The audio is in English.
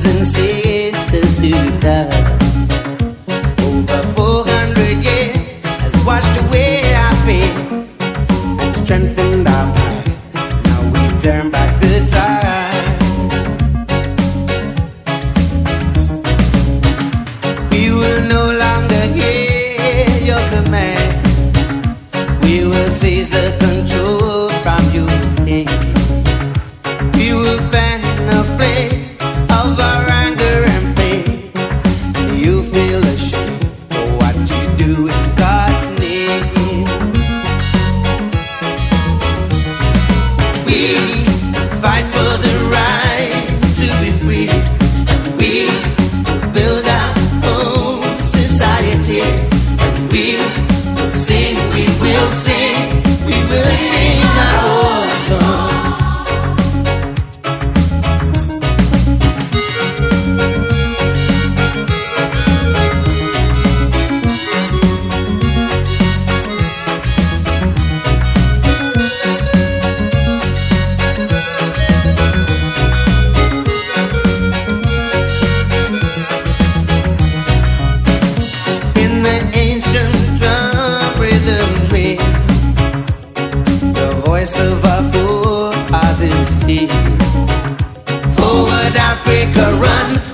brothers and sisters who died. Over 400 years has washed away our pain and strengthened our pride. Now we turn back the tide. We will no longer hear your command. We will seize the control from you. We will fan the flame of our anger and pain. You feel ashamed for what you do in God's name. We fight for the right to be free. We build our own society. We will sing, we will sing, we will sing our own song. In the ancient drum rhythms ring, the voice of our forefathers hear. Forward Africa, run,